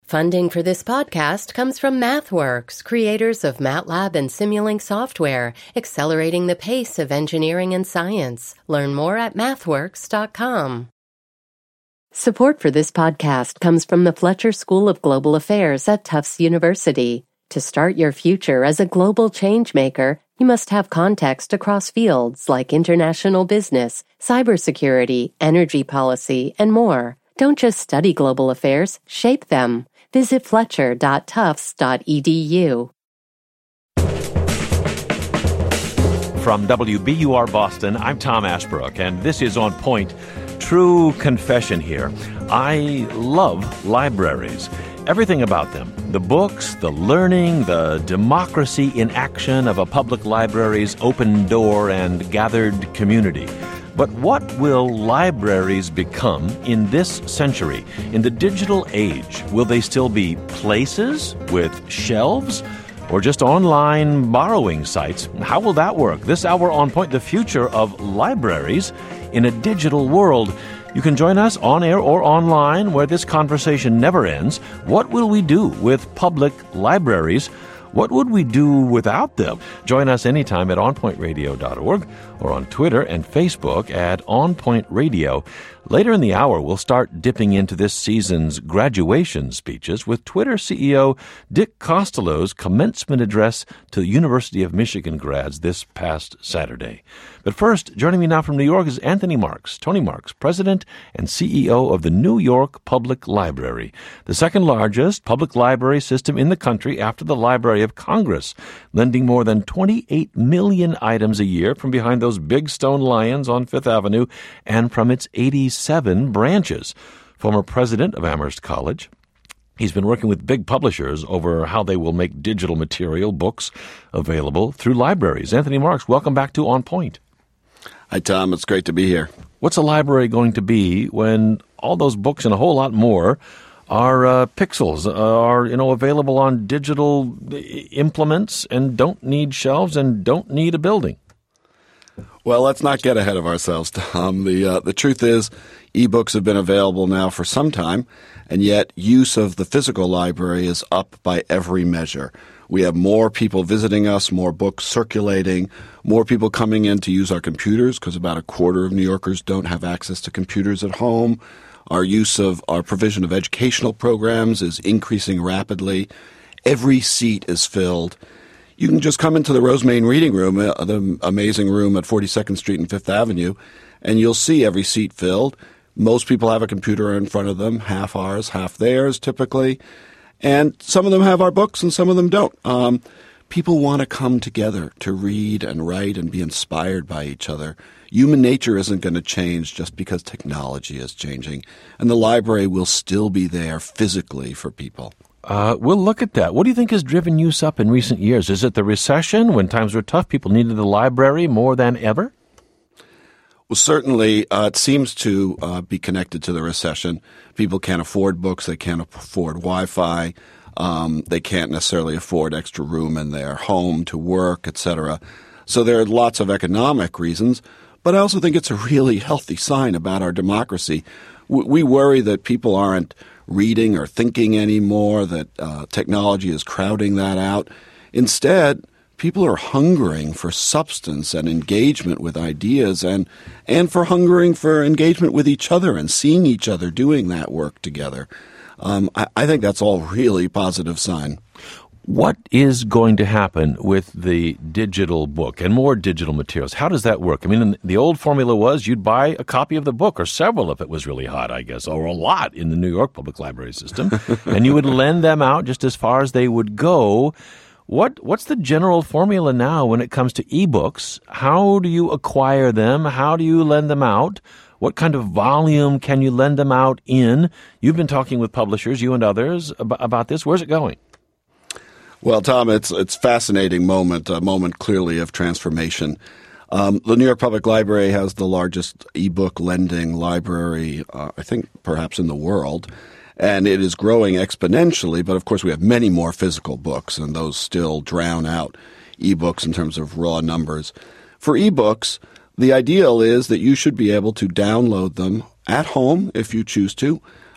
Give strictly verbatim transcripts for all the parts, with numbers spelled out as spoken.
Funding for this podcast comes from MathWorks, creators of MATLAB and Simulink software, accelerating the pace of engineering and science. Learn more at mathworks dot com. Support for this podcast comes from the Fletcher School of Global Affairs at Tufts University. To start your future as a global changemaker, you must have context across fields like international business, cybersecurity, energy policy, and more. Don't just study global affairs, shape them. Visit fletcher dot tufts dot e d u. From W B U R Boston, I'm Tom Ashbrook, and this is On Point. True confession here. I love libraries. Everything about them. The books, the learning, the democracy in action of a public library's open door and gathered community. But what will libraries become in this century? In the digital age, will they still be places with shelves or just online borrowing sites? How will that work? This hour on Point, the future of libraries in a digital world. You can join us on air or online where this conversation never ends. What will we do with public libraries? What would we do without them? Join us anytime at on point radio dot org or on Twitter and Facebook at OnPoint Radio. Later in the hour, we'll start dipping into this season's graduation speeches with Twitter C E O Dick Costolo's commencement address to the University of Michigan grads this past Saturday. But first, joining me now from New York is Anthony Marks, Tony Marks, President and C E O of the New York Public Library, the second largest public library system in the country after the Library of Congress, lending more than twenty-eight million items a year from behind those big stone lions on Fifth Avenue and from its eighty-seven branches. Former president of Amherst College, he's been working with big publishers over how they will make digital material, books, available through libraries. Anthony Marks, welcome back to On Point. Hi, Tom. It's great to be here. What's a library going to be when all those books and a whole lot more are uh, pixels, uh, are you know available on digital implements and don't need shelves and don't need a building? Well, let's not get ahead of ourselves, Tom. The uh, the truth is, ebooks have been available now for some time, and yet use of the physical library is up by every measure. We have more people visiting us, more books circulating, more people coming in to use our computers, because about a quarter of New Yorkers don't have access to computers at home. Our use of our provision of educational programs is increasing rapidly. Every seat is filled. You can just come into the Rosemain Reading Room, uh, the amazing room at forty-second Street and Fifth Avenue, and you'll see every seat filled. Most people have a computer in front of them, half ours, half theirs typically. And some of them have our books and some of them don't. Um, people want to come together to read and write and be inspired by each other. Human nature isn't going to change just because technology is changing. And the library will still be there physically for people. Uh, we'll look at that. What do you think has driven use up in recent years? Is it the recession? When times were tough, people needed the library more than ever? Well, certainly, uh, it seems to uh, be connected to the recession. People can't afford books. They can't afford Wi-Fi. Um, they can't necessarily afford extra room in their home to work, et cetera. So there are lots of economic reasons. But I also think it's a really healthy sign about our democracy. We, we worry that people aren't reading or thinking anymore, that uh, technology is crowding that out. Instead, people are hungering for substance and engagement with ideas and and for hungering for engagement with each other and seeing each other doing that work together. Um, I, I think that's all really positive sign. What is going to happen with the digital book and more digital materials? How does that work? I mean, the old formula was you'd buy a copy of the book, or several if it was really hot, I guess, or a lot in the New York Public Library system, and you would lend them out just as far as they would go. What What's the general formula now when it comes to ebooks? How do you acquire them? How do you lend them out? What kind of volume can you lend them out in? You've been talking with publishers, you and others, about, about this. Where's it going? Well, Tom, it's it's a fascinating moment, a moment clearly of transformation. Um, the New York Public Library has the largest ebook lending library, uh, I think perhaps in the world, and it is growing exponentially. But of course, we have many more physical books, and those still drown out ebooks in terms of raw numbers. For ebooks, the ideal is that you should be able to download them at home if you choose to,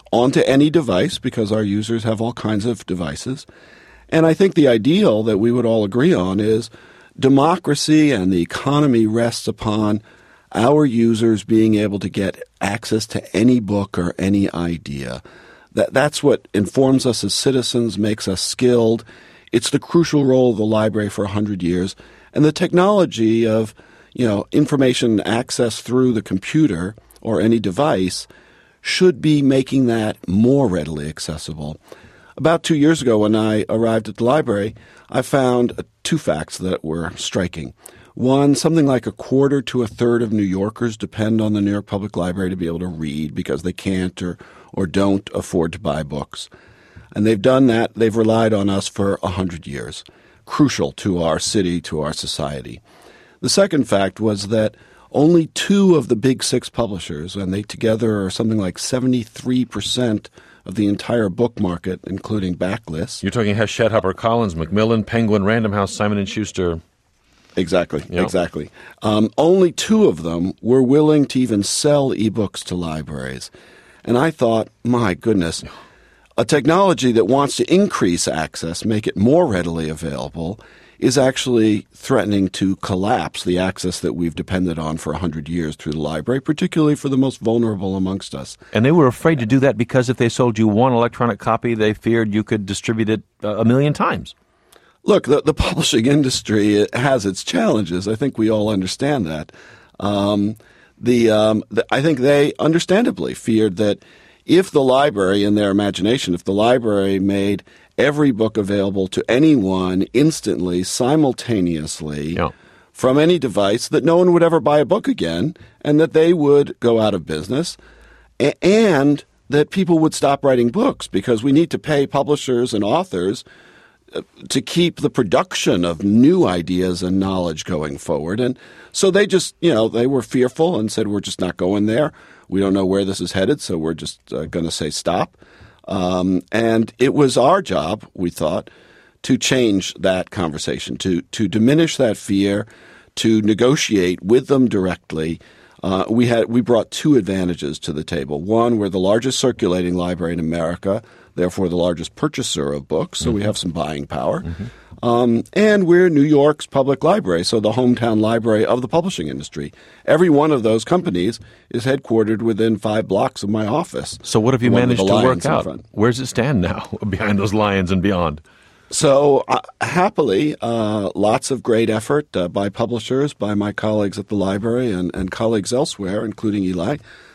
onto any device because our users have all kinds of devices. And I think the ideal that we would all agree on is democracy and the economy rests upon our users being able to get access to any book or any idea. That, that's what informs us as citizens, makes us skilled. It's the crucial role of the library for one hundred years. And the technology of, you know, information access through the computer or any device should be making that more readily accessible. About two years ago when I arrived at the library, I found uh, two facts that were striking. One, something like a quarter to a third of New Yorkers depend on the New York Public Library to be able to read because they can't or, or don't afford to buy books. And they've done that. They've relied on us for one hundred years, crucial to our city, to our society. The second fact was that only two of the big six publishers, and they together are something like seventy-three percent of the entire book market, including backlists. You're talking Hachette, HarperCollins, Macmillan, Penguin, Random House, Simon and Schuster. Exactly, Yep. exactly. Um, only two of them were willing to even sell ebooks to libraries. And I thought, my goodness, a technology that wants to increase access, make it more readily available, is actually threatening to collapse the access that we've depended on for one hundred years through the library, particularly for the most vulnerable amongst us. And they were afraid to do that because if they sold you one electronic copy, they feared you could distribute it uh, a million times. Look, the, the publishing industry has its challenges. I think we all understand that. Um, the, um, the I think they understandably feared that if the library, in their imagination, if the library made every book available to anyone instantly, simultaneously, Yeah. from any device, that no one would ever buy a book again and that they would go out of business a- and that people would stop writing books because we need to pay publishers and authors uh, to keep the production of new ideas and knowledge going forward. And so they just, you know, they were fearful and said, we're just not going there. We don't know where this is headed, so we're just uh, going to say stop. Um, and it was our job, we thought, to change that conversation, to to diminish that fear, to negotiate with them directly. Uh, we had we brought two advantages to the table. One, we're the largest circulating library in America, therefore the largest purchaser of books, so mm-hmm. we have some buying power. Mm-hmm. Um, and we're New York's public library, so the hometown library of the publishing industry. Every one of those companies is headquartered within five blocks of my office. So what have you managed to work out? Where does it stand now behind those lions and beyond? So uh, happily, uh, lots of great effort uh, by publishers, by my colleagues at the library and, and colleagues elsewhere, including Eli.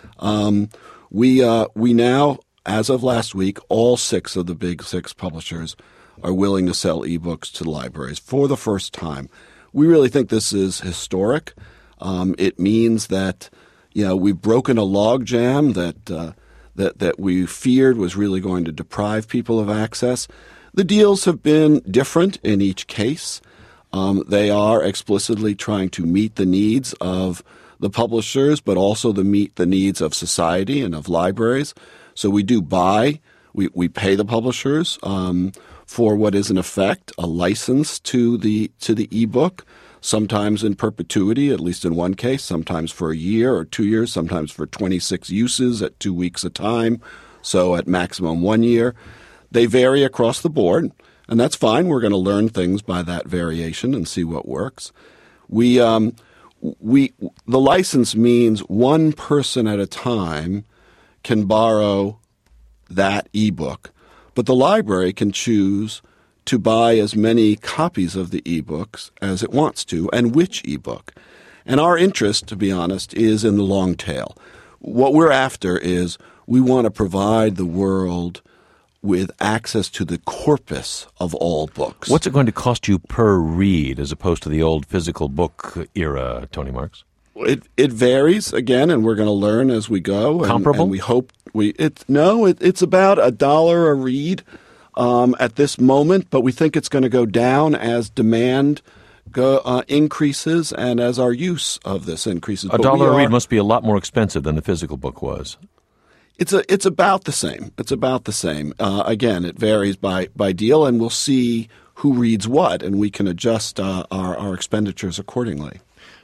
Um, we uh, we now, as of last week, all six of the big six publishers are willing to sell ebooks to libraries for the first time. We really think this is historic. Um, it means that, you know, we've broken a logjam that uh, that that we feared was really going to deprive people of access. The deals have been different in each case. Um, they are explicitly trying to meet the needs of the publishers, but also to meet the needs of society and of libraries. So we do buy, we, we pay the publishers um, for what is in effect a license to the to the ebook, sometimes in perpetuity, at least in one case, sometimes for a year or two years, sometimes for twenty-six uses at two weeks a time, so at maximum one year. They vary across the board, and that's fine. We're going to learn things by that variation and see what works. We, um, we, the license means one person at a time can borrow that ebook, but the library can choose to buy as many copies of the ebooks as it wants to, and which ebook. And our interest, to be honest, is in the long tail. What we're after is we want to provide the world with access to the corpus of all books. What's it going to cost you per read as opposed to the old physical book era, Tony Marks? It it varies, again, and we're going to learn as we go. And, Comparable? And we hope we it no, it, it's about a dollar a read um, at this moment, but we think it's going to go down as demand go, uh, increases and as our use of this increases. A dollar a read must be a lot more expensive than the physical book was. It's a it's about the same. It's about the same. Uh, again, it varies by by deal, and we'll see who reads what, and we can adjust uh, our our expenditures accordingly.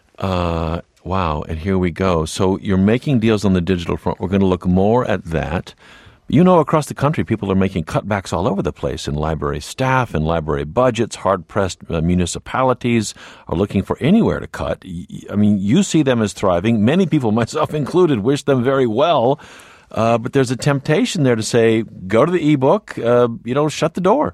Uh, wow, and here we go. So you're making deals on the digital front. We're going to look more at that You know, across the country, people are making cutbacks all over the place in library staff and library budgets. Hard-pressed uh, municipalities are looking for anywhere to cut. I mean, you see them as thriving. Many people, myself included, wish them very well. Uh, but there's a temptation there to say, go to the ebook, uh, you know, shut the door.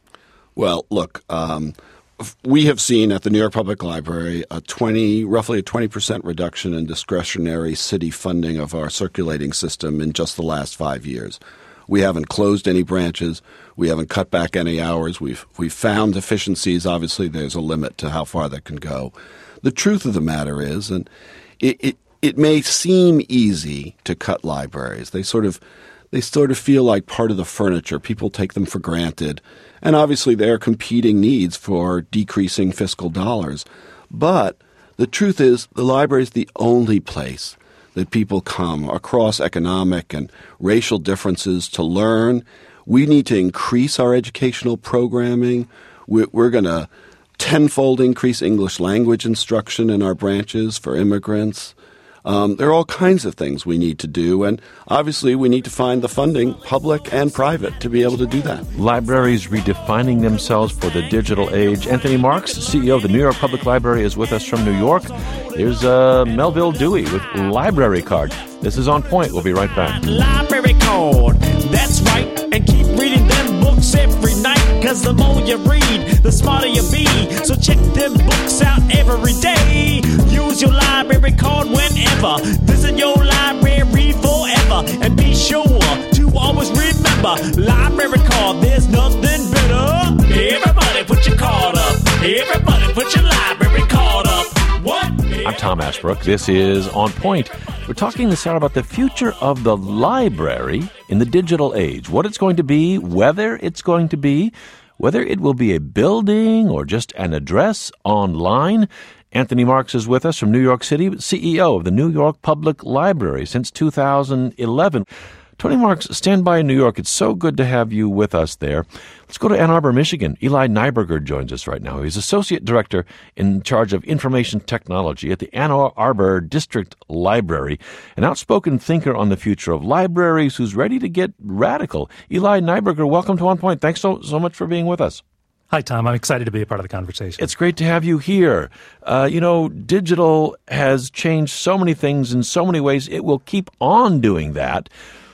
Well, look, um, we have seen at the New York Public Library a twenty, roughly a twenty percent reduction in discretionary city funding of our circulating system in just the last five years. We haven't closed any branches. We haven't cut back any hours. We've we've found efficiencies. Obviously, there's a limit to how far that can go. The truth of the matter is, and it, it, it may seem easy to cut libraries. They sort of they sort of feel like part of the furniture. People take them for granted. And obviously, there are competing needs for decreasing fiscal dollars. But the truth is, the library is the only place that people come across economic and racial differences to learn. We need to increase our educational programming. We're, we're going to tenfold increase English language instruction in our branches for immigrants. Um, there are all kinds of things we need to do, and obviously we need to find the funding, public and private, to be able to do that. Libraries redefining themselves for the digital age. Anthony Marks, C E O of the New York Public Library, is with us from New York. Here's uh, Melville Dewey with Library Card. This is On Point. We'll be right back. Library Card, that's right, and keep reading them books every night, because the more you read, the smarter you be. So check them books out every day. Use your library card whenever. Visit your library forever, and be sure to always remember, library card, there's nothing better. Everybody put your card up. Everybody put your library card up. What? I'm Tom Ashbrook. This is On Point. We're talking this hour about the future of the library in the digital age. What it's going to be, whether it's going to be, whether it will be a building or just an address online. Anthony Marks is with us from New York City, C E O of the New York Public Library since two thousand eleven. Tony Marks, stand by in New York. It's so good to have you with us there. Let's go to Ann Arbor, Michigan. Eli Nyberger joins us right now. He's Associate Director in charge of Information Technology at the Ann Arbor District Library, an outspoken thinker on the future of libraries who's ready to get radical. Eli Nyberger, welcome to On Point. Thanks so, so much for being with us. Hi, Tom. I'm excited to be a part of the conversation. It's great to have you here. Uh, you know, digital has changed so many things in so many ways. It will keep on doing that.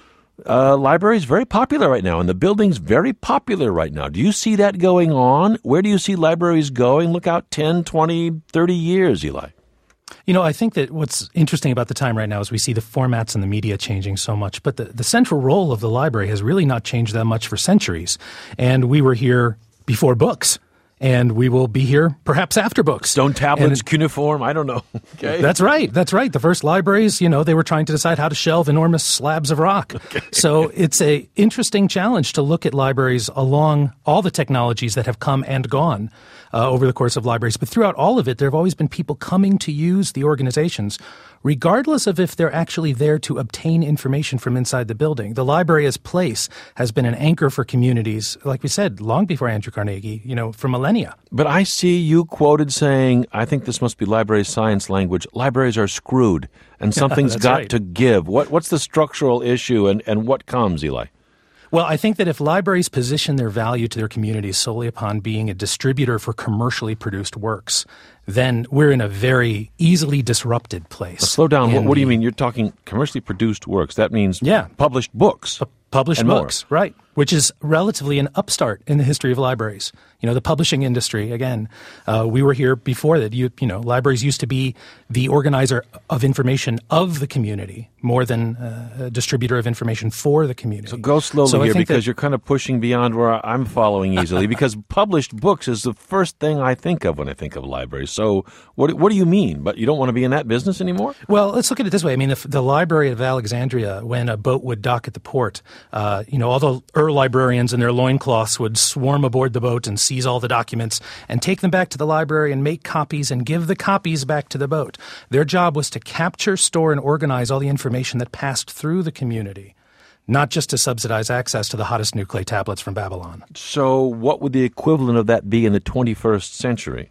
Uh, library is very popular right now, and the building's very popular right now. Do you see that going on? Where do you see libraries going? Look out ten, twenty, thirty years, Eli. You know, I think that what's interesting about the time right now is we see the formats and the media changing so much, but the, the central role of the library has really not changed that much for centuries. And we were here before books. And we will be here perhaps after books. Stone tablets, and, cuneiform, I don't know. Okay. That's right. That's right. The first libraries, you know, they were trying to decide how to shelve enormous slabs of rock. Okay. So it's a interesting challenge to look at libraries along all the technologies that have come and gone uh, over the course of libraries. But throughout all of it, there have always been people coming to use the organizations, regardless of if they're actually there to obtain information from inside the building. The library as place has been an anchor for communities, like we said, long before Andrew Carnegie, you know, for millennia. But I see you quoted saying, I think this must be library science language, libraries are screwed and something's got right. to give. What, what's the structural issue and, and what comes, Eli? Well, I think that if libraries position their value to their communities solely upon being a distributor for commercially produced works, then we're in a very easily disrupted place. Now, slow down. What, what do you the, mean? You're talking commercially produced works. That means yeah. published books. P- published and books, more. Right, which is relatively an upstart in the history of libraries. You know, the publishing industry, again, uh, we were here before that. You, you know, libraries used to be the organizer of information of the community more than uh, a distributor of information for the community. So go slowly so here because that, you're kind of pushing beyond where I'm following easily because published books is the first thing I think of when I think of libraries. So what what do you mean? But you don't want to be in that business anymore? Well, let's look at it this way. I mean, the, the Library of Alexandria, when a boat would dock at the port, uh, you know, all the Ur librarians in their loincloths would swarm aboard the boat and seize all the documents and take them back to the library and make copies and give the copies back to the boat. Their job was to capture, store, and organize all the information that passed through the community, not just to subsidize access to the hottest new clay tablets from Babylon. So what would the equivalent of that be in the twenty-first century?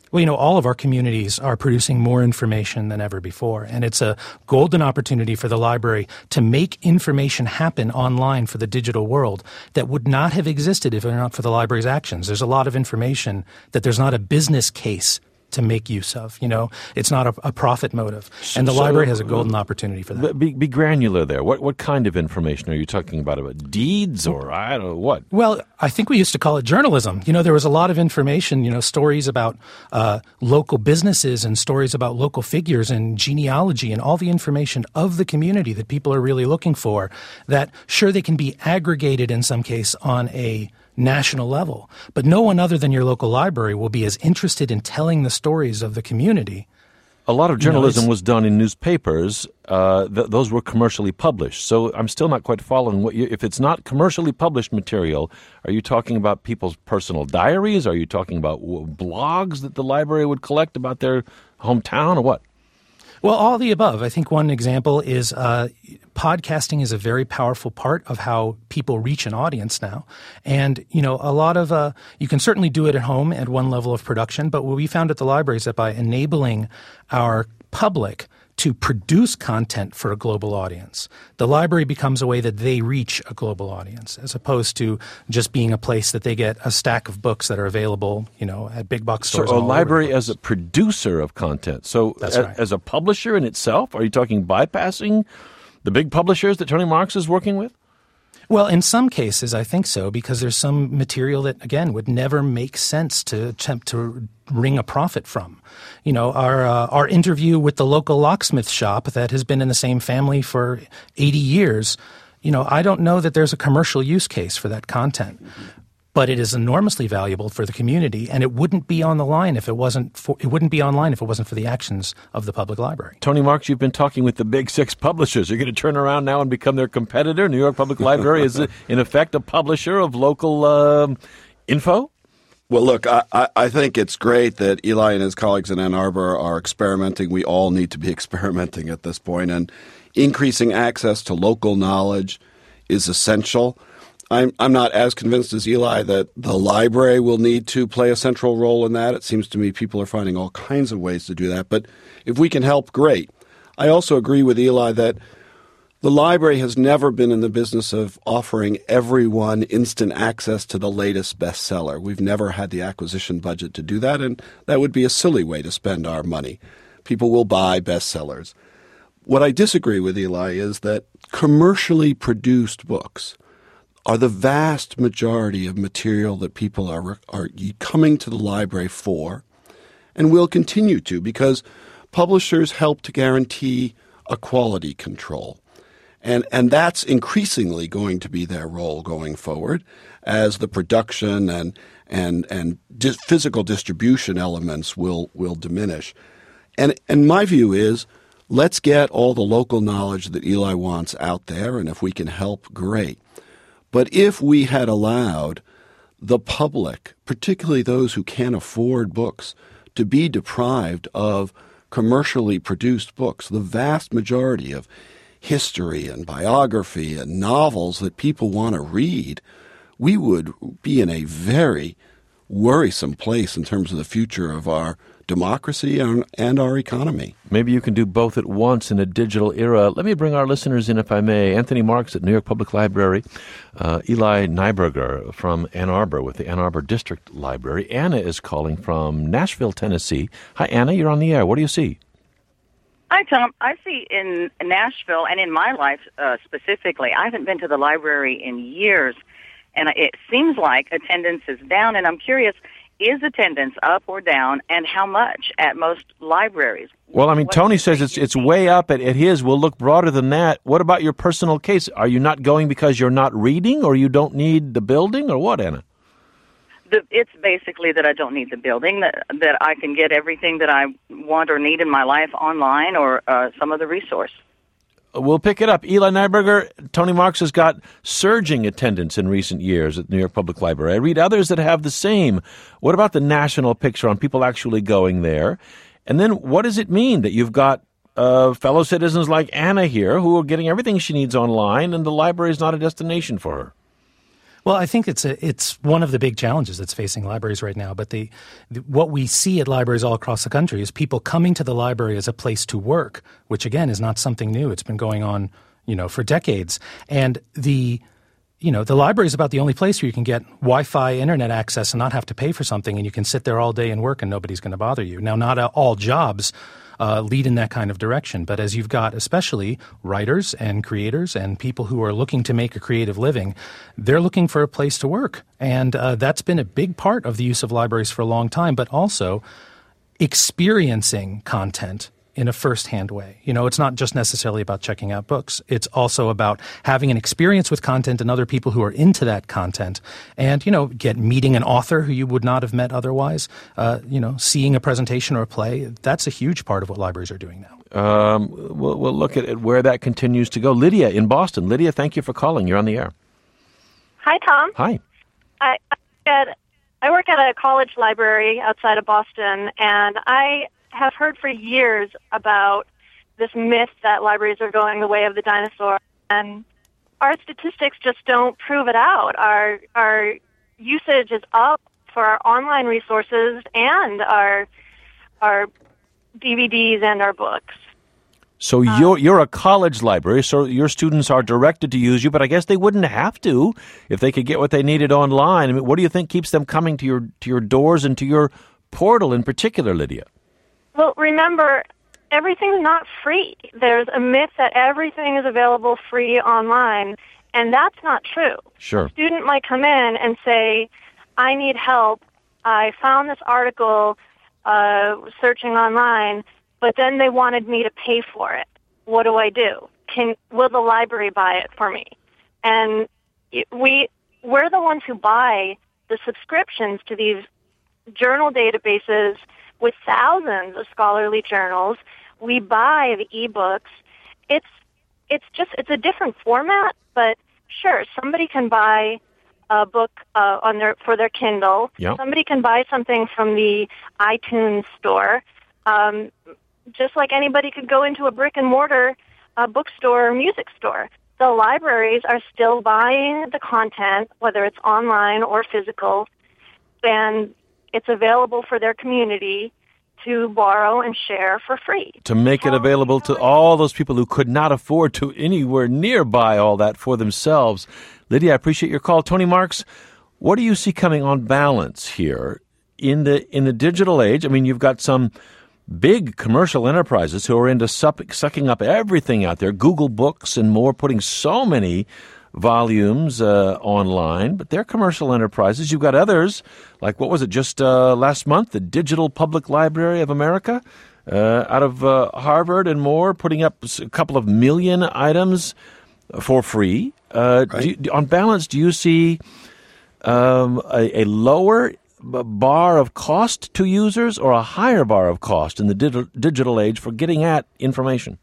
Well, you know, all of our communities are producing more information than ever before, and it's a golden opportunity for the library to make information happen online for the digital world that would not have existed if it were not for the library's actions. There's a lot of information that there's not a business case to make use of. You know, it's not a, a profit motive, and the So- library has a golden opportunity for that. Be, be granular there. What what kind of information are you talking about? About deeds or I don't know what? Well, I think we used to call it journalism. You know, there was a lot of information, you know, stories about uh, local businesses and stories about local figures and genealogy and all the information of the community that people are really looking for that, sure, they can be aggregated in some case on a national level, but no one other than your local library will be as interested in telling the stories of the community. A lot of journalism it's- was done in newspapers. Uh, th- those were commercially published. So I'm still not quite following what you, if it's not commercially published material, are you talking about people's personal diaries? Are you talking about w- blogs that the library would collect about their hometown or what? Well, all the above. I think one example is uh, podcasting is a very powerful part of how people reach an audience now. And, you know, a lot of, uh, you can certainly do it at home at one level of production, but what we found at the library is that by enabling our public to produce content for a global audience, the library becomes a way that they reach a global audience, as opposed to just being a place that they get a stack of books that are available, you know, at big box So stores. a all over the library place. as a producer of content. So That's a- right. as a publisher in itself, are you talking bypassing the big publishers that Tony Marks is working with? Well, in some cases, I think so, because there's some material that, again, would never make sense to attempt to wring a profit from. You know, our uh, our interview with the local locksmith shop that has been in the same family for eighty years, you know, I don't know that there's a commercial use case for that content. But it is enormously valuable for the community, and it wouldn't be on the line if it wasn't for, it wouldn't be online if it wasn't for the actions of the public library. Tony Marks, you've been talking with the big six publishers. You're going to turn around now and become their competitor. New York Public Library is, in effect, a publisher of local um, info? Well, look, I, I, I think it's great that Eli and his colleagues in Ann Arbor are experimenting. We all need to be experimenting at this point, and increasing access to local knowledge is essential. I'm I'm not as convinced as Eli that the library will need to play a central role in that. It seems to me people are finding all kinds of ways to do that. But if we can help, great. I also agree with Eli that the library has never been in the business of offering everyone instant access to the latest bestseller. We've never had the acquisition budget to do that, and that would be a silly way to spend our money. People will buy bestsellers. What I disagree with Eli is that commercially produced books are the vast majority of material that people are are coming to the library for, and will continue to, because publishers help to guarantee a quality control. And and that's increasingly going to be their role going forward, as the production and and and di- physical distribution elements will will diminish. And and my view is, let's get all the local knowledge that Eli wants out there, and if we can help, great. But if we had allowed the public, particularly those who can't afford books, to be deprived of commercially produced books, the vast majority of history and biography and novels that people want to read, we would be in a very worrisome place in terms of the future of our democracy and, and our economy. Maybe you can do both at once in a digital era. Let me bring our listeners in, if I may. Anthony Marks at New York Public Library, uh, Eli Nyberger from Ann Arbor with the Ann Arbor District Library. Anna is calling from Nashville, Tennessee. Hi, Anna. You're on the air. What do you see? Hi, Tom. I see in Nashville and in my life uh, specifically, I haven't been to the library in years, and it seems like attendance is down, and I'm curious, is attendance up or down, and how much at most libraries? Well, I mean, What Tony do you says think it's you it's see? way up at, at his. We'll look broader than that. What about your personal case? Are you not going because you're not reading, or you don't need the building, or what, Anna? The, it's basically that I don't need the building, that, that I can get everything that I want or need in my life online or uh, some other resource. We'll pick it up. Eli Nyberger, Tony Marks has got surging attendance in recent years at New York Public Library. I read others that have the same. What about the national picture on people actually going there? And then what does it mean that you've got uh, fellow citizens like Anna here who are getting everything she needs online, and the library is not a destination for her? Well, I think it's a, it's one of the big challenges that's facing libraries right now. But the, the what we see at libraries all across the country is people coming to the library as a place to work, which again is not something new. It's been going on, you know, for decades. And the you know the library is about the only place where you can get Wi-Fi internet access and not have to pay for something, and you can sit there all day and work, and nobody's going to bother you. Now, not all jobs Uh, lead in that kind of direction. But as you've got especially writers and creators and people who are looking to make a creative living, they're looking for a place to work. And uh, that's been a big part of the use of libraries for a long time, but also experiencing content in a first-hand way. You know, it's not just necessarily about checking out books. It's also about having an experience with content and other people who are into that content, and, you know, get meeting an author who you would not have met otherwise, uh, you know, seeing a presentation or a play. That's a huge part of what libraries are doing now. Um, we'll, we'll look at it, where that continues to go. Lydia in Boston. Lydia, thank you for calling. You're on the air. Hi, Tom. Hi. I, I, at, I work at a college library outside of Boston, and I have heard for years about this myth that libraries are going the way of the dinosaur, and our statistics just don't prove it out. Our our usage is up for our online resources and our our D V Ds and our books. So um, you're you're a college library, so your students are directed to use you, but I guess they wouldn't have to if they could get what they needed online. I mean, what do you think keeps them coming to your to your doors and to your portal in particular, Lydia? Well, remember, everything's not free. There's a myth that everything is available free online, and that's not true. Sure. A student might come in and say, I need help. I found this article uh, searching online, but then they wanted me to pay for it. What do I do? Can will the library buy it for me? And we, we're the ones who buy the subscriptions to these journal databases with thousands of scholarly journals. We buy the ebooks. It's it's just it's a different format, but sure, somebody can buy a book uh, on their for their Kindle. Yep. Somebody can buy something from the iTunes store. Um, just like anybody could go into a brick and mortar uh, bookstore or music store. The libraries are still buying the content, whether it's online or physical, and it's available for their community to borrow and share for free. To make it available to all those people who could not afford to anywhere near buy all that for themselves. Lydia, I appreciate your call. Tony Marks, what do you see coming on balance here in the in the digital age? I mean, you've got some big commercial enterprises who are into suck, sucking up everything out there, Google Books and more, putting so many volumes uh, online, but they're commercial enterprises. You've got others, like what was it just uh, last month, the Digital Public Library of America uh, out of uh, Harvard and more, putting up a couple of million items for free. Uh, right. do you, on balance, do you see um, a, a lower bar of cost to users or a higher bar of cost in the dig- digital age for getting at information?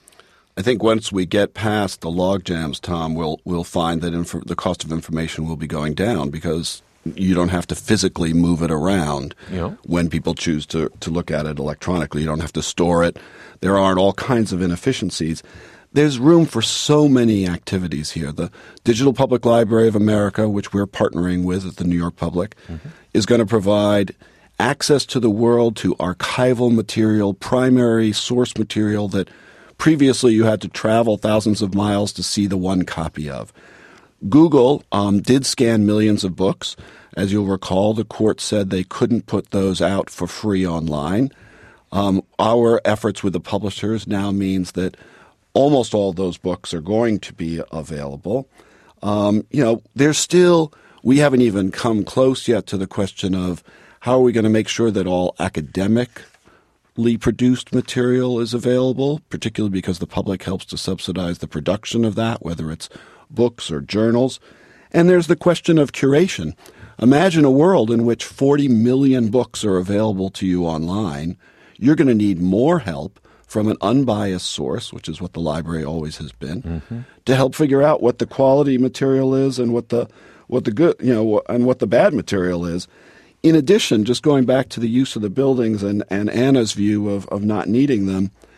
I think once we get past the log jams, Tom, we'll we'll find that inf- the cost of information will be going down because you don't have to physically move it around yeah. when people choose to, to look at it electronically. You don't have to store it. There aren't all kinds of inefficiencies. There's room for so many activities here. The Digital Public Library of America, which we're partnering with at the New York Public, mm-hmm. is going to provide access to the world to archival material, primary source material that previously you had to travel thousands of miles to see the one copy of. Google um, did scan millions of books. As you'll recall, the court said they couldn't put those out for free online. Um, our efforts with the publishers now means that almost all those books are going to be available. Um, you know, there's still, we haven't even come close yet to the question of how are we going to make sure that all academically produced material is available, particularly because the public helps to subsidize the production of that, whether it's books or journals. And there's the question of curation. Imagine a world in which forty million books are available to you online. You're going to need more help from an unbiased source, which is what the library always has been, mm-hmm. to help figure out what the quality material is and what the what the good, you know, and what the bad material is. In addition, just going back to the use of the buildings and, and Anna's view of, of not needing them,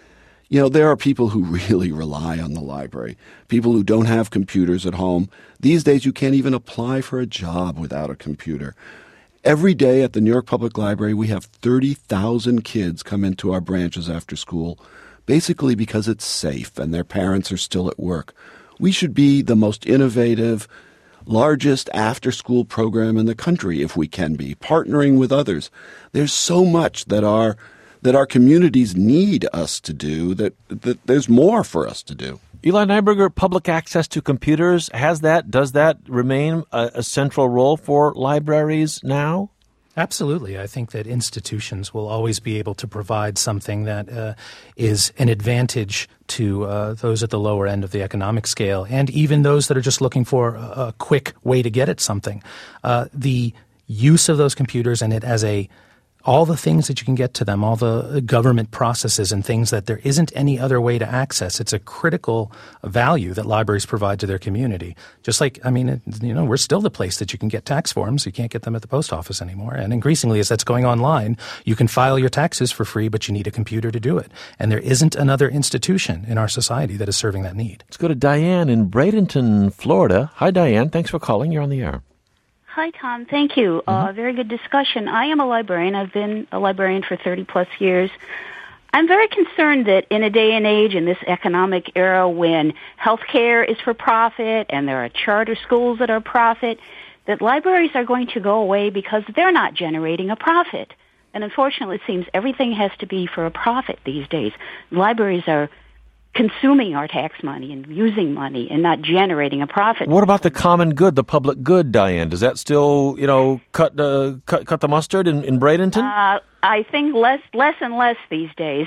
You know, there are people who really rely on the library, people who don't have computers at home. These days, you can't even apply for a job without a computer. Every day at the New York Public Library, we have thirty thousand kids come into our branches after school, basically because it's safe and their parents are still at work. We should be the most innovative, largest after-school program in the country, if we can be, partnering with others. There's so much that our that our communities need us to do, that, that there's more for us to do. Eli Nyberger, public access to computers, has that, does that remain a, a central role for libraries now? Absolutely. I think that institutions will always be able to provide something that uh, is an advantage to uh, those at the lower end of the economic scale, and even those that are just looking for a, a quick way to get at something. Uh, the use of those computers and it as a all the things that you can get to them, all the government processes and things that there isn't any other way to access. It's a critical value that libraries provide to their community. Just like, I mean, it, you know, we're still the place that you can get tax forms. You can't get them at the post office anymore. And increasingly, as that's going online, you can file your taxes for free, but you need a computer to do it. And there isn't another institution in our society that is serving that need. Let's go to Diane in Bradenton, Florida. Hi, Diane. Thanks for calling. You're on the air. Hi, Tom. Thank you. Mm-hmm. Uh, very good discussion. I am a librarian. I've been a librarian for thirty-plus years. I'm very concerned that in a day and age, in this economic era when healthcare is for profit and there are charter schools that are profit, that libraries are going to go away because they're not generating a profit. And unfortunately, it seems everything has to be for a profit these days. Libraries are consuming our tax money and using money and not generating a profit. What about the common good, the public good, Diane? Does that still, you know, cut uh, cut, cut the mustard in, in Bradenton? Uh, I think less less and less these days.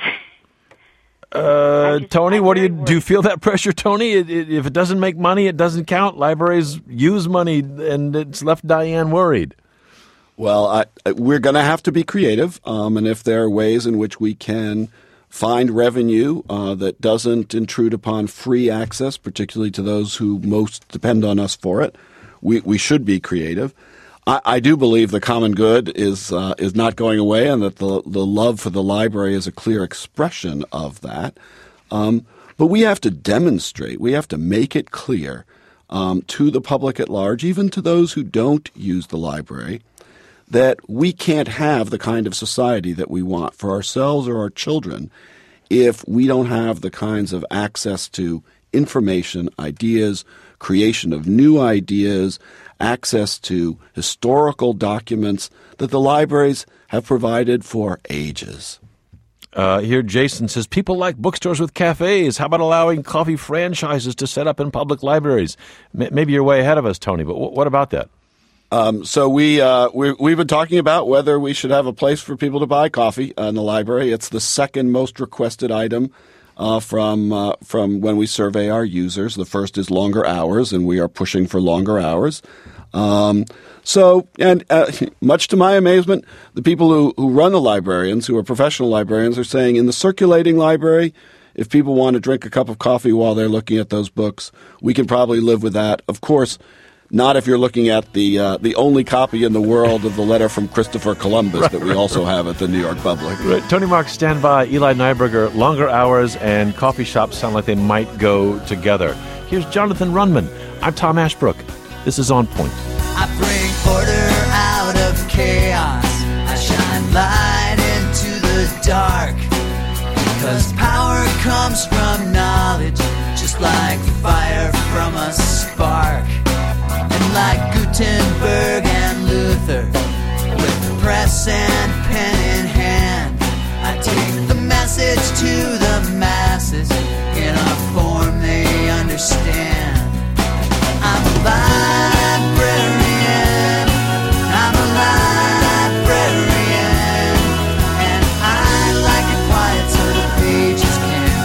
uh, just, Tony, I'm what do you worried. do? You feel that pressure, Tony? It, it, if it doesn't make money, it doesn't count. Libraries use money, and it's left Diane worried. Well, I, we're going to have to be creative, um, and if there are ways in which we can find revenue uh, that doesn't intrude upon free access, particularly to those who most depend on us for it, we, we should be creative. I, I do believe the common good is uh, is not going away, and that the the love for the library is a clear expression of that. Um, but we have to demonstrate, we have to make it clear um, to the public at large, even to those who don't use the library, that we can't have the kind of society that we want for ourselves or our children if we don't have the kinds of access to information, ideas, creation of new ideas, access to historical documents that the libraries have provided for ages. Uh, here, Jason says, people like bookstores with cafes. How about allowing coffee franchises to set up in public libraries? M- maybe you're way ahead of us, Tony, but w- what about that? Um, so we, uh, we, we've been talking about whether we should have a place for people to buy coffee in the library. It's the second most requested item uh, from uh, from when we survey our users. The first is longer hours, and we are pushing for longer hours. Um, so, and uh, much to my amazement, the people who, who run the librarians, who are professional librarians, are saying in the circulating library, if people want to drink a cup of coffee while they're looking at those books, we can probably live with that. Of course, not if you're looking at the uh, the only copy in the world of the letter from Christopher Columbus right, that we right, also have at the New York Public. Right. Tony Mark, stand by. Eli Nyberger, longer hours and coffee shops sound like they might go together. Here's Jonathan Runman. I'm Tom Ashbrook. This is On Point. I bring order out of chaos. I shine light into the dark. Because power comes from knowledge, just like fire from a spark. And like Gutenberg and Luther, with press and pen in hand, I take the message to the masses in a form they understand. I'm a librarian, I'm a librarian, and I like it quiet so the pages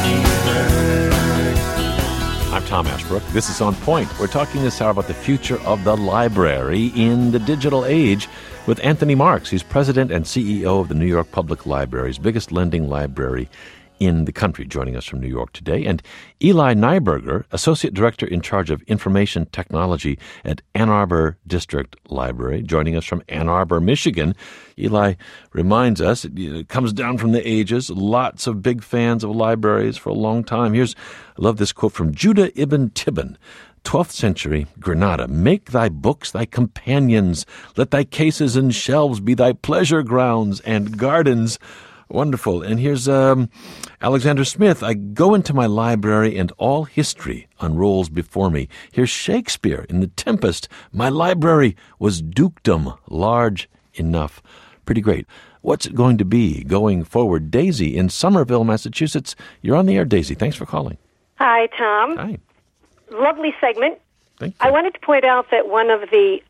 can be heard. I'm Tom Ashbrook. This is On Point. We're talking this hour about the future of the library in the digital age with Anthony Marks. He's president and C E O of the New York Public Library's biggest lending library in the country, joining us from New York today, and Eli Nyberger, Associate Director in charge of Information Technology at Ann Arbor District Library, joining us from Ann Arbor, Michigan. Eli reminds us, it comes down from the ages, lots of big fans of libraries for a long time. Here's, I love this quote from Judah ibn Tibbon, twelfth century Granada. Make thy books thy companions. Let thy cases and shelves be thy pleasure grounds and gardens. Wonderful. And here's um, Alexander Smith. I go into my library and all history unrolls before me. Here's Shakespeare in The Tempest. My library was dukedom large enough. Pretty great. What's it going to be going forward? Daisy in Somerville, Massachusetts. You're on the air, Daisy. Thanks for calling. Hi, Tom. Hi. Lovely segment. Thank you. I wanted to point out that one of the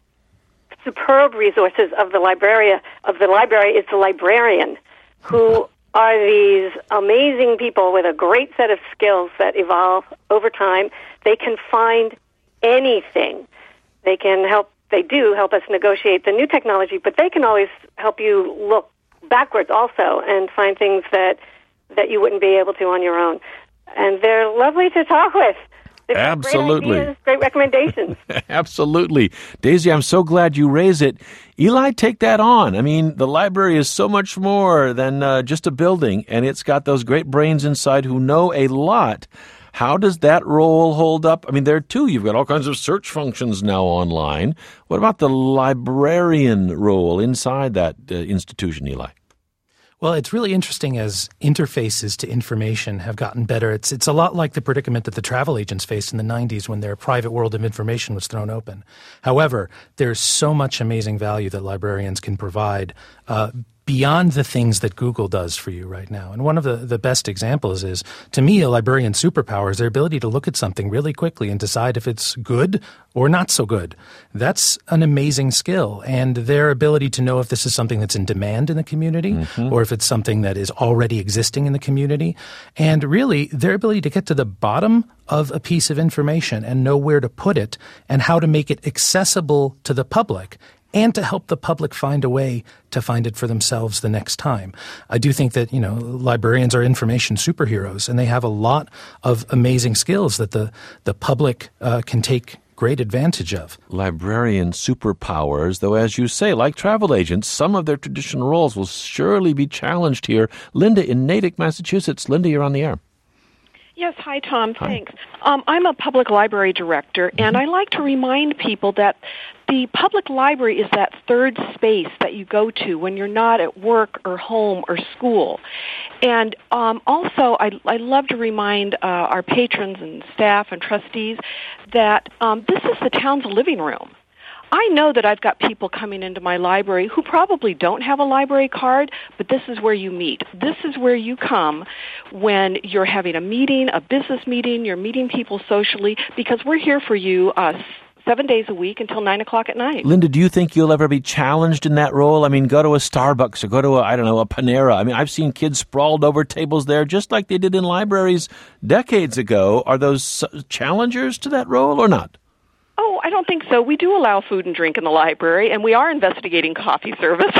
superb resources of the library, of the library is the librarian, who are these amazing people with a great set of skills that evolve over time. They can find anything. They can help, they do help us negotiate the new technology, but they can always help you look backwards also and find things that, that you wouldn't be able to on your own. And they're lovely to talk with. They've got Absolutely. Great ideas, great recommendations. Absolutely. Daisy, I'm so glad you raise it. Eli, take that on. I mean, the library is so much more than uh, just a building, and it's got those great brains inside who know a lot. How does that role hold up? I mean, there too, you've got all kinds of search functions now online. What about the librarian role inside that uh, institution, Eli? Well, it's really interesting as interfaces to information have gotten better. It's it's a lot like the predicament that the travel agents faced in the nineties when their private world of information was thrown open. However, there's so much amazing value that librarians can provide uh, beyond the things that Google does for you right now. And one of the, the best examples is, to me, a librarian's superpower is their ability to look at something really quickly and decide if it's good or not so good. That's an amazing skill. And their ability to know if this is something that's in demand in the community mm-hmm. or if it's something that is already existing in the community. And really, their ability to get to the bottom of a piece of information and know where to put it and how to make it accessible to the public and to help the public find a way to find it for themselves the next time. I do think that, you know, librarians are information superheroes, and they have a lot of amazing skills that the, the public uh, can take great advantage of. Librarian superpowers, though, as you say, like travel agents, some of their traditional roles will surely be challenged here. Linda in Natick, Massachusetts. Linda, you're on the air. Yes, hi, Tom. Thanks. Hi. Um, I'm a public library director, and I like to remind people that the public library is that third space that you go to when you're not at work or home or school. And um, also, I, I love to remind uh, our patrons and staff and trustees that um, this is the town's living room. I know that I've got people coming into my library who probably don't have a library card, but this is where you meet. This is where you come when you're having a meeting, a business meeting, you're meeting people socially, because we're here for you uh, seven days a week until nine o'clock at night. Linda, do you think you'll ever be challenged in that role? I mean, go to a Starbucks or go to, a, I don't know, a Panera. I mean, I've seen kids sprawled over tables there just like they did in libraries decades ago. Are those challengers to that role or not? Oh, I don't think so. We do allow food and drink in the library, and we are investigating coffee service.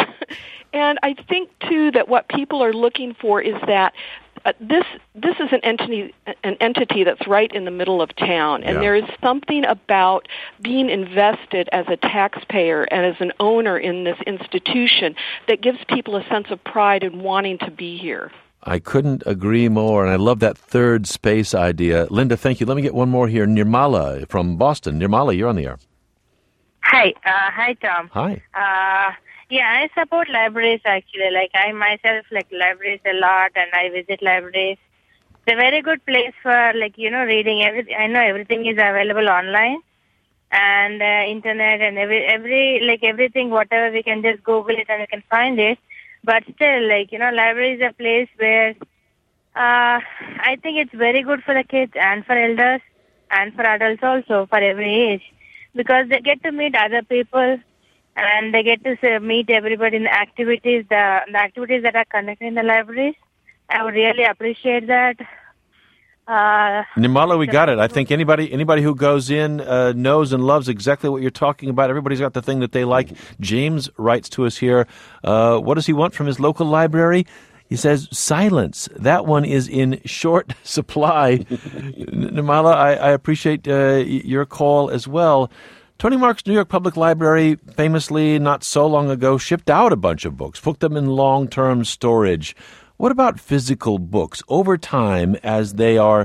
And I think, too, that what people are looking for is that uh, this this is an entity an entity that's right in the middle of town, and yeah. there is something about being invested as a taxpayer and as an owner in this institution that gives people a sense of pride in wanting to be here. I couldn't agree more, and I love that third space idea. Linda, thank you. Let me get one more here. Nirmala from Boston. Nirmala, you're on the air. Hi. Uh, hi, Tom. Hi. Uh, yeah, I support libraries, actually. Like, I myself like libraries a lot, and I visit libraries. It's a very good place for, like, you know, reading. Every, I know everything is available online and uh, internet and every, every, like, everything, whatever, we can just Google it and we can find it. But still, like, you know, library is a place where uh, I think it's very good for the kids and for elders and for adults also, for every age, because they get to meet other people and they get to say, meet everybody in the activities, the, the activities that are conducted in the libraries. I would really appreciate that. Uh, Nirmala, we got it. I think anybody anybody who goes in uh, knows and loves exactly what you're talking about. Everybody's got the thing that they like. James writes to us here. Uh, what does he want from his local library? He says, silence. That one is in short supply. Nirmala, I, I appreciate uh, your call as well. Tony Mark's New York Public Library famously not so long ago shipped out a bunch of books, put them in long-term storage. What about physical books? Over time, as they are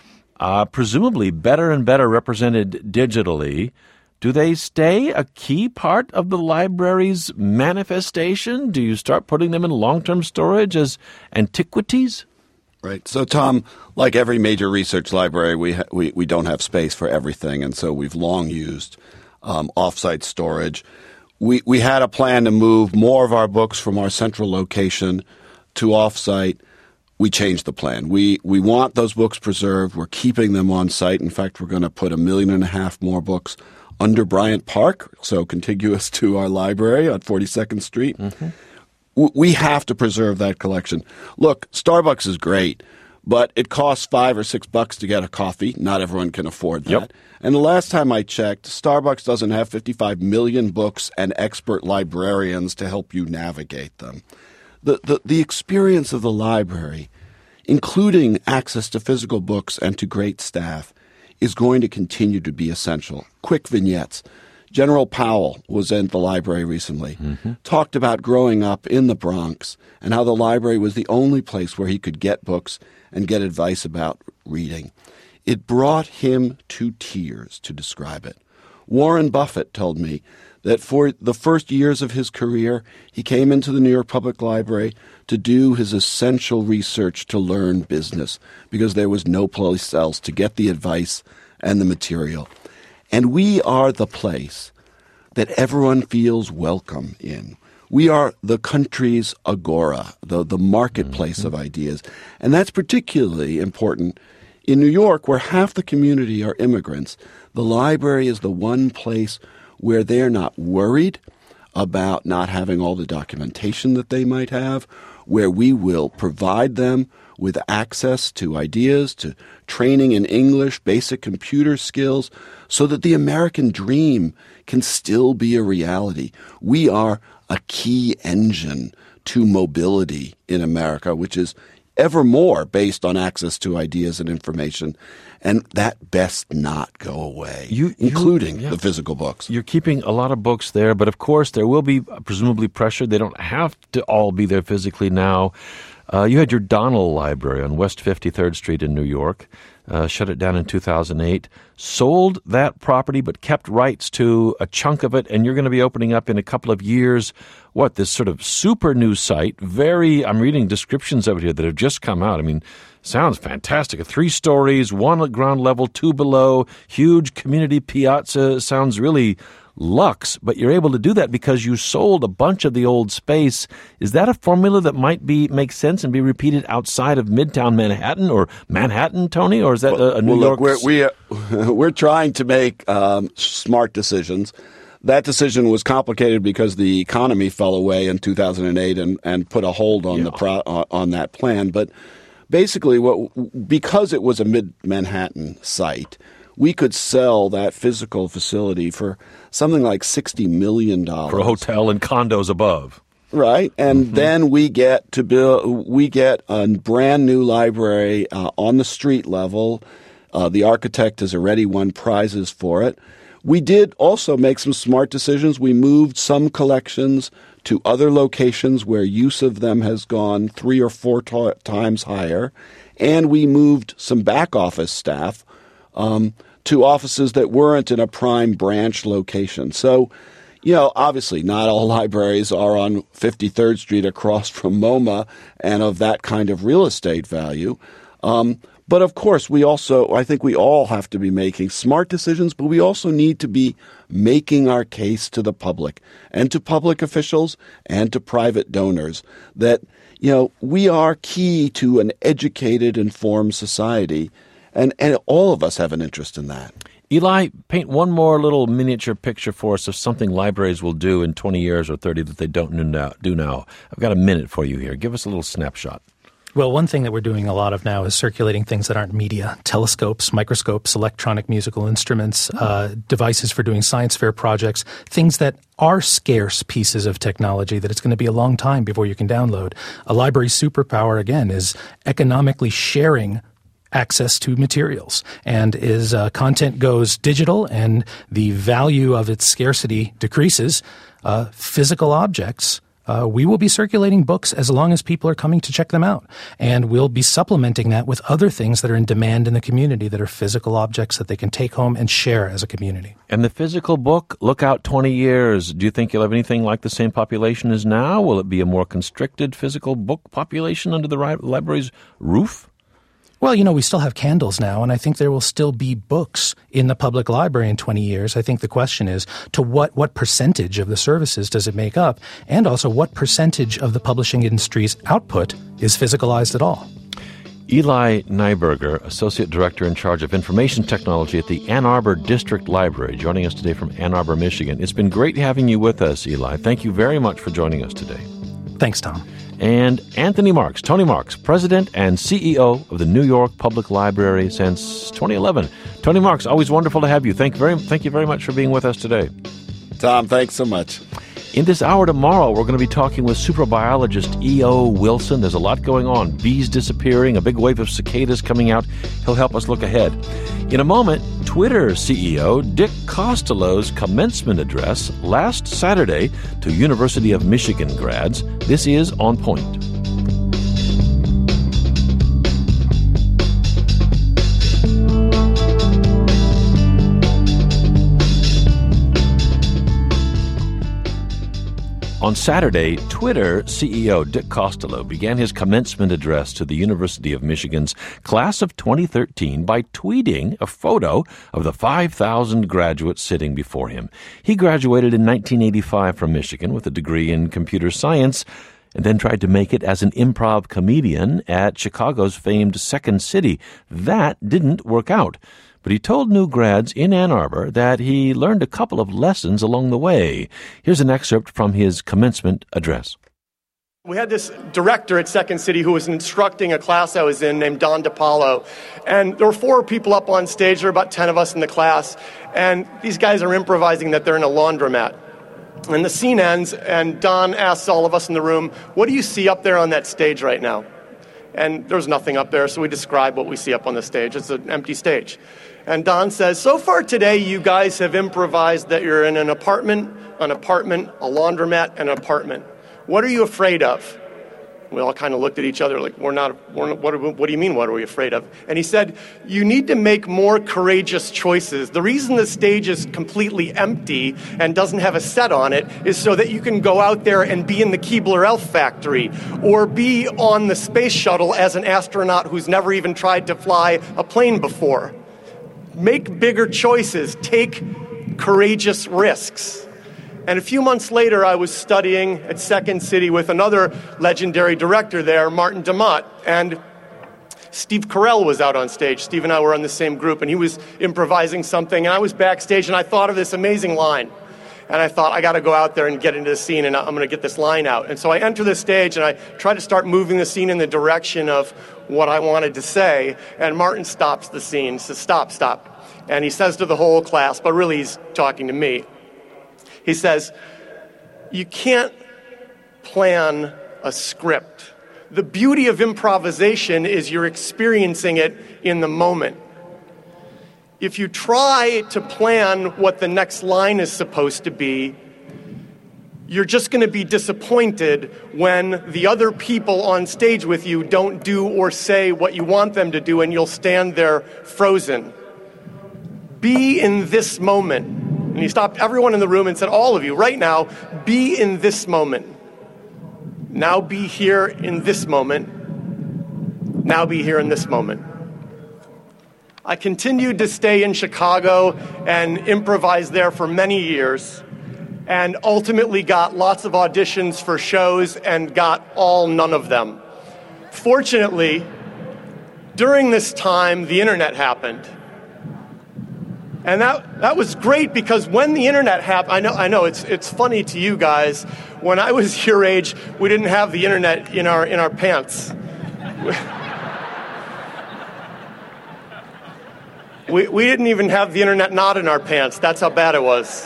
uh, presumably better and better represented digitally, do they stay a key part of the library's manifestation? Do you start putting them in long-term storage as antiquities? Right. So, Tom, like every major research library, we ha- we we don't have space for everything, and so we've long used um, off-site storage. We we had a plan to move more of our books from our central location to off-site. We changed the plan. We we want those books preserved. We're keeping them on site. In fact, we're going to put a million and a half more books under Bryant Park, so contiguous to our library on forty-second Street. Mm-hmm. W- we have to preserve that collection. Look, Starbucks is great, but it costs five or six bucks to get a coffee. Not everyone can afford that. Yep. And the last time I checked, Starbucks doesn't have fifty-five million books and expert librarians to help you navigate them. The, the, the experience of the library, including access to physical books and to great staff, is going to continue to be essential. Quick vignettes. General Powell was in the library recently, mm-hmm. talked about growing up in the Bronx and how the library was the only place where he could get books and get advice about reading. It brought him to tears to describe it. Warren Buffett told me that for the first years of his career, he came into the New York Public Library to do his essential research to learn business because there was no place else to get the advice and the material. And we are the place that everyone feels welcome in. We are the country's agora, the, the marketplace mm-hmm. of ideas. And that's particularly important in New York, where half the community are immigrants. The library is the one place where they're not worried about not having all the documentation that they might have, where we will provide them with access to ideas, to training in English, basic computer skills, so that the American dream can still be a reality. We are a key engine to mobility in America, which is ever more based on access to ideas and information, and that best not go away, you, including you, yeah. the physical books. You're keeping a lot of books there, but of course there will be presumably pressure. They don't have to all be there physically now. Uh, you had your Donnell Library on West fifty-third Street in New York, uh, shut it down in two thousand eight, sold that property but kept rights to a chunk of it, and you're going to be opening up in a couple of years, what, this sort of super new site, very, I'm reading descriptions of it here that have just come out. I mean, sounds fantastic. Three stories, one at ground level, two below, huge community piazza, sounds really luxe, but you're able to do that because you sold a bunch of the old space. Is that a formula that might be make sense and be repeated outside of Midtown Manhattan or Manhattan, Tony, or is that well, a, a New well, York? Look, we're, we, we're trying to make um, smart decisions. That decision was complicated because the economy fell away in two thousand eight and, and put a hold on yeah. the pro, uh, on that plan. But basically, what because it was a mid-Manhattan site, we could sell that physical facility for something like sixty million dollars. For a hotel and condos above. Right. And mm-hmm. then we get to build, we get a brand new library uh, on the street level. Uh, the architect has already won prizes for it. We did also make some smart decisions. We moved some collections to other locations where use of them has gone three or four t- times higher. And we moved some back office staff um, to offices that weren't in a prime branch location. So, you know, obviously not all libraries are on fifty-third Street across from MoMA and of that kind of real estate value. Um, but of course, we also, I think we all have to be making smart decisions, but we also need to be making our case to the public and to public officials and to private donors that, you know, we are key to an educated, informed society. And, and all of us have an interest in that. Eli, paint one more little miniature picture for us of something libraries will do in twenty years or thirty that they don't do now. I've got a minute for you here. Give us a little snapshot. Well, one thing that we're doing a lot of now is circulating things that aren't media, telescopes, microscopes, electronic musical instruments, uh, devices for doing science fair projects, things that are scarce pieces of technology that it's going to be a long time before you can download. A library's superpower, again, is economically sharing access to materials. And as uh, content goes digital and the value of its scarcity decreases, uh, physical objects Uh, we will be circulating books as long as people are coming to check them out. And we'll be supplementing that with other things that are in demand in the community that are physical objects that they can take home and share as a community. And the physical book, look out twenty years. Do you think you'll have anything like the same population as now? Will it be a more constricted physical book population under the ri- library's roof? Well, you know, we still have candles now, and I think there will still be books in the public library in twenty years. I think the question is, to what, what percentage of the services does it make up? And also, what percentage of the publishing industry's output is physicalized at all? Eli Nyberger, Associate Director in charge of Information Technology at the Ann Arbor District Library, joining us today from Ann Arbor, Michigan. It's been great having you with us, Eli. Thank you very much for joining us today. Thanks, Tom. And Anthony Marks, Tony Marks, President and C E O of the New York Public Library since twenty eleven. Tony Marks, always wonderful to have you. Thank you very, thank you very much for being with us today. Tom, thanks so much. In this hour tomorrow, we're going to be talking with superbiologist E O. Wilson. There's a lot going on. Bees disappearing, a big wave of cicadas coming out. He'll help us look ahead. In a moment, Twitter C E O Dick Costolo's commencement address last Saturday to University of Michigan grads. This is On Point. On Saturday, Twitter C E O Dick Costolo began his commencement address to the University of Michigan's class of twenty thirteen by tweeting a photo of the five thousand graduates sitting before him. He graduated in nineteen eighty-five from Michigan with a degree in computer science and then tried to make it as an improv comedian at Chicago's famed Second City. That didn't work out. But he told new grads in Ann Arbor that he learned a couple of lessons along the way. Here's an excerpt from his commencement address. We had this director at Second City who was instructing a class I was in named Don DiPaolo. And there were four people up on stage. There were about ten of us in the class. And these guys are improvising that they're in a laundromat. And the scene ends, and Don asks all of us in the room, "What do you see up there on that stage right now?" And there's nothing up there, so we describe what we see up on the stage. It's an empty stage. And Don says, "So far today, you guys have improvised that you're in an apartment, an apartment, a laundromat, and an apartment. What are you afraid of?" We all kind of looked at each other like, we're not, we're not what, what do you mean, what are we afraid of? And he said, "You need to make more courageous choices. The reason the stage is completely empty and doesn't have a set on it is so that you can go out there and be in the Keebler-Elf factory or be on the space shuttle as an astronaut who's never even tried to fly a plane before. Make bigger choices. Take courageous risks." And a few months later, I was studying at Second City with another legendary director there, Martin DeMott, and Steve Carell was out on stage. Steve and I were on the same group, and he was improvising something, and I was backstage, and I thought of this amazing line. And I thought, I got to go out there and get into the scene, and I'm going to get this line out. And so I enter the stage, and I try to start moving the scene in the direction of what I wanted to say, and Martin stops the scene, says, "Stop, stop." And he says to the whole class, but really he's talking to me, he says, "You can't plan a script. The beauty of improvisation is you're experiencing it in the moment. If you try to plan what the next line is supposed to be, you're just going to be disappointed when the other people on stage with you don't do or say what you want them to do, and you'll stand there frozen. Be in this moment." And he stopped everyone in the room and said, "All of you, right now, be in this moment. Now be here in this moment. Now be here in this moment." I continued to stay in Chicago and improvise there for many years, and ultimately got lots of auditions for shows and got all none of them. Fortunately, during this time, the internet happened. And that that was great, because when the internet happened, I know I know it's it's funny to you guys. When I was your age, we didn't have the internet in our in our pants. We, we didn't even have the internet knot in our pants. That's how bad it was.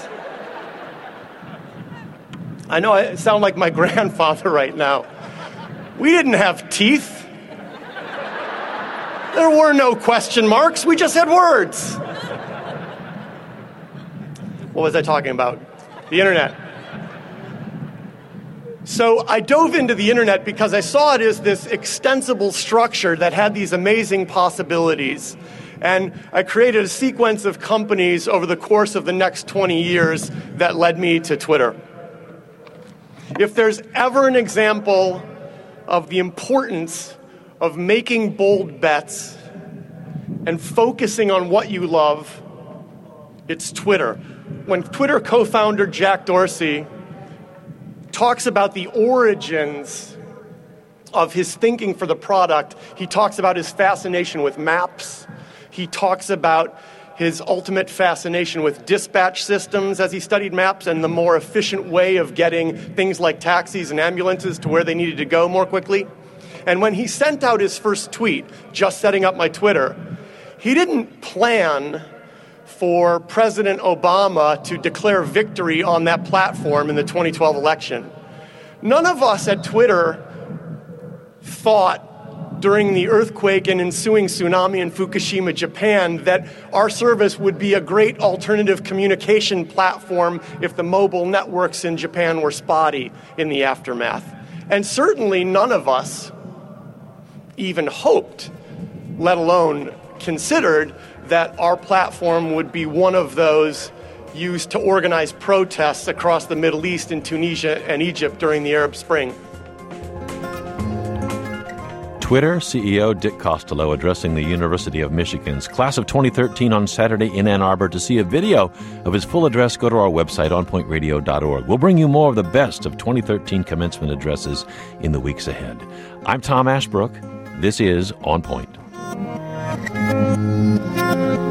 I know I sound like my grandfather right now. We didn't have teeth. There were no question marks. We just had words. What was I talking about? The internet. So I dove into the internet because I saw it as this extensible structure that had these amazing possibilities. And I created a sequence of companies over the course of the next twenty years that led me to Twitter. If there's ever an example of the importance of making bold bets and focusing on what you love, it's Twitter. When Twitter co-founder Jack Dorsey talks about the origins of his thinking for the product, he talks about his fascination with maps. He talks about his ultimate fascination with dispatch systems as he studied maps and the more efficient way of getting things like taxis and ambulances to where they needed to go more quickly. And when he sent out his first tweet, just setting up my Twitter, he didn't plan for President Obama to declare victory on that platform in the twenty twelve election. None of us at Twitter thought during the earthquake and ensuing tsunami in Fukushima, Japan, that our service would be a great alternative communication platform if the mobile networks in Japan were spotty in the aftermath. And certainly none of us even hoped, let alone considered, that our platform would be one of those used to organize protests across the Middle East in Tunisia and Egypt during the Arab Spring. Twitter C E O Dick Costolo addressing the University of Michigan's class of twenty thirteen on Saturday in Ann Arbor. To see a video of his full address, go to our website, on point radio dot org. We'll bring you more of the best of twenty thirteen commencement addresses in the weeks ahead. I'm Tom Ashbrook. This is On Point.